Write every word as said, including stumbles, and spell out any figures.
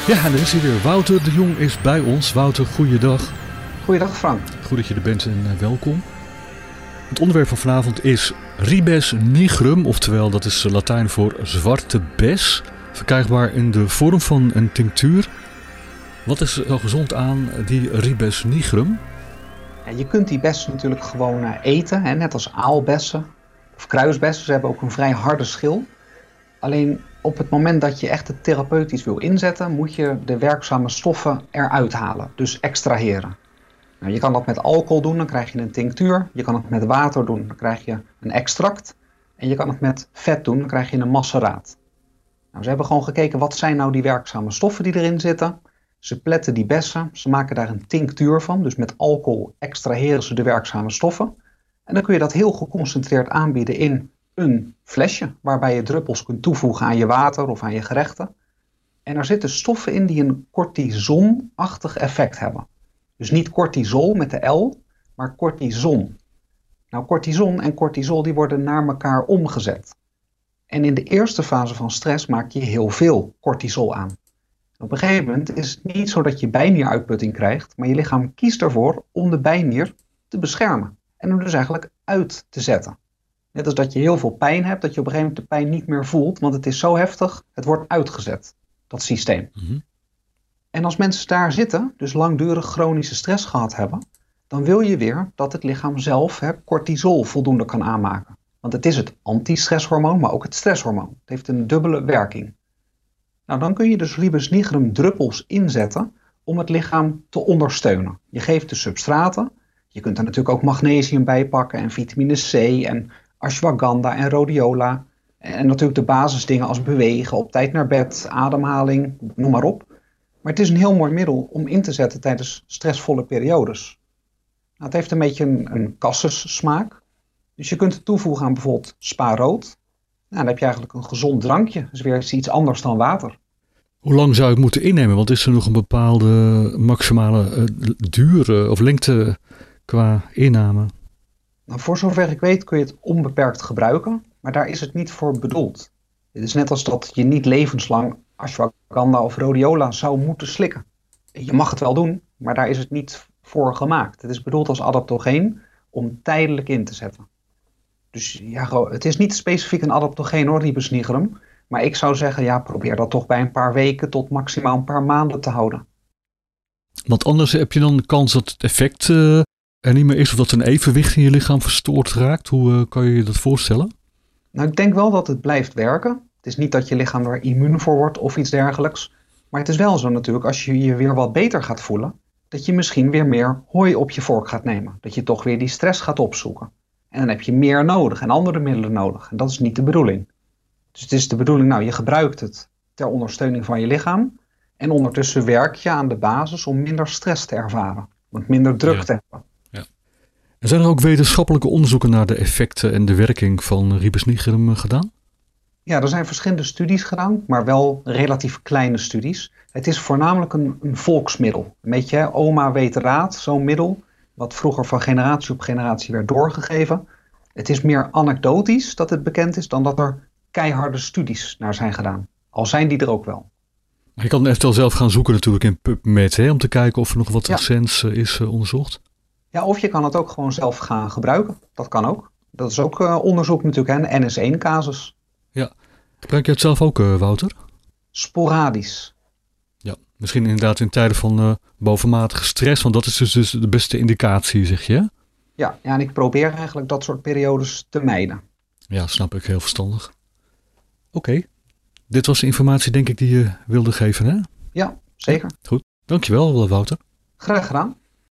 Ja, en er is hier weer. Wouter de Jong is bij ons. Wouter, goeiedag. Goeiedag Frank. Goed dat je er bent en uh, welkom. Het onderwerp van vanavond is Ribes nigrum, oftewel dat is Latijn voor zwarte bes. Verkrijgbaar in de vorm van een tinctuur. Wat is zo gezond aan die Ribes nigrum? Ja, je kunt die bessen natuurlijk gewoon uh, eten, hè, net als aalbessen of kruisbessen. Ze hebben ook een vrij harde schil. Alleen op het moment dat je echt het therapeutisch wil inzetten, moet je de werkzame stoffen eruit halen, dus extraheren. Nou, je kan dat met alcohol doen, dan krijg je een tinctuur. Je kan het met water doen, dan krijg je een extract. En je kan het met vet doen, dan krijg je een maceraat. Nou, ze hebben gewoon gekeken, wat zijn nou die werkzame stoffen die erin zitten. Ze pletten die bessen, ze maken daar een tinctuur van. Dus met alcohol extraheren ze de werkzame stoffen. En dan kun je dat heel geconcentreerd aanbieden in een flesje, waarbij je druppels kunt toevoegen aan je water of aan je gerechten. En er zitten stoffen in die een cortisonachtig effect hebben. Dus niet cortisol met de L, maar cortison. Nou, cortison en cortisol die worden naar elkaar omgezet. En in de eerste fase van stress maak je heel veel cortisol aan. Op een gegeven moment is het niet zo dat je bijnieruitputting krijgt, maar je lichaam kiest ervoor om de bijnier te beschermen. En hem dus eigenlijk uit te zetten. Net als dat je heel veel pijn hebt, dat je op een gegeven moment de pijn niet meer voelt, want het is zo heftig, het wordt uitgezet, dat systeem. Mm-hmm. En als mensen daar zitten, dus langdurig chronische stress gehad hebben, dan wil je weer dat het lichaam zelf hè, cortisol voldoende kan aanmaken. Want het is het anti-stresshormoon, maar ook het stresshormoon. Het heeft een dubbele werking. Nou, dan kun je dus Ribes nigrum druppels inzetten om het lichaam te ondersteunen. Je geeft de substraten. Je kunt er natuurlijk ook magnesium bij pakken en vitamine C en ashwagandha en rhodiola. En natuurlijk de basisdingen als bewegen, op tijd naar bed, ademhaling, noem maar op. Maar het is een heel mooi middel om in te zetten tijdens stressvolle periodes. Nou, het heeft een beetje een, een cassissmaak. Dus je kunt het toevoegen aan bijvoorbeeld spa rood. Nou, dan heb je eigenlijk een gezond drankje. Dat is weer iets anders dan water. Hoe lang zou ik moeten innemen? Want is er nog een bepaalde maximale uh, duur uh, of lengte qua inname? Nou, voor zover ik weet kun je het onbeperkt gebruiken. Maar daar is het niet voor bedoeld. Het is net als dat je niet levenslang ashwagandha of rhodiola zou moeten slikken. Je mag het wel doen, maar daar is het niet voor gemaakt. Het is bedoeld als adaptogeen om tijdelijk in te zetten. Dus ja, het is niet specifiek een adaptogeen hoor, Ribes nigrum. Maar ik zou zeggen, ja, probeer dat toch bij een paar weken tot maximaal een paar maanden te houden. Want anders heb je dan de kans dat het effect uh, er niet meer is, of dat een evenwicht in je lichaam verstoord raakt. Hoe uh, kan je je dat voorstellen? Nou, ik denk wel dat het blijft werken. Het is niet dat je lichaam er immuun voor wordt of iets dergelijks. Maar het is wel zo natuurlijk, als je je weer wat beter gaat voelen, dat je misschien weer meer hooi op je vork gaat nemen. Dat je toch weer die stress gaat opzoeken. En dan heb je meer nodig en andere middelen nodig. En dat is niet de bedoeling. Dus het is de bedoeling, nou, je gebruikt het ter ondersteuning van je lichaam. En ondertussen werk je aan de basis om minder stress te ervaren. Om minder druk ja. te hebben. Ja. En zijn er ook wetenschappelijke onderzoeken naar de effecten en de werking van Ribes nigrum gedaan? Ja, er zijn verschillende studies gedaan, maar wel relatief kleine studies. Het is voornamelijk een, een volksmiddel. Een beetje, hè, oma weet raad, zo'n middel, wat vroeger van generatie op generatie werd doorgegeven. Het is meer anekdotisch dat het bekend is dan dat er keiharde studies naar zijn gedaan. Al zijn die er ook wel. Je kan eventueel zelf gaan zoeken natuurlijk in PubMed, hè, om te kijken of er nog wat ja. recents uh, is uh, onderzocht. Ja, of je kan het ook gewoon zelf gaan gebruiken. Dat kan ook. Dat is ook uh, onderzoek natuurlijk, hè, een N S één casus. Ja. Gebruik je het zelf ook, uh, Wouter? Sporadisch. Ja, misschien inderdaad in tijden van uh, bovenmatige stress, want dat is dus, dus de beste indicatie, zeg je? Ja, ja, en ik probeer eigenlijk dat soort periodes te mijden. Ja, snap ik. Heel verstandig. Oké. Okay. Dit was de informatie, denk ik, die je wilde geven, hè? Ja, zeker. Goed. Dankjewel, Wouter. Graag gedaan.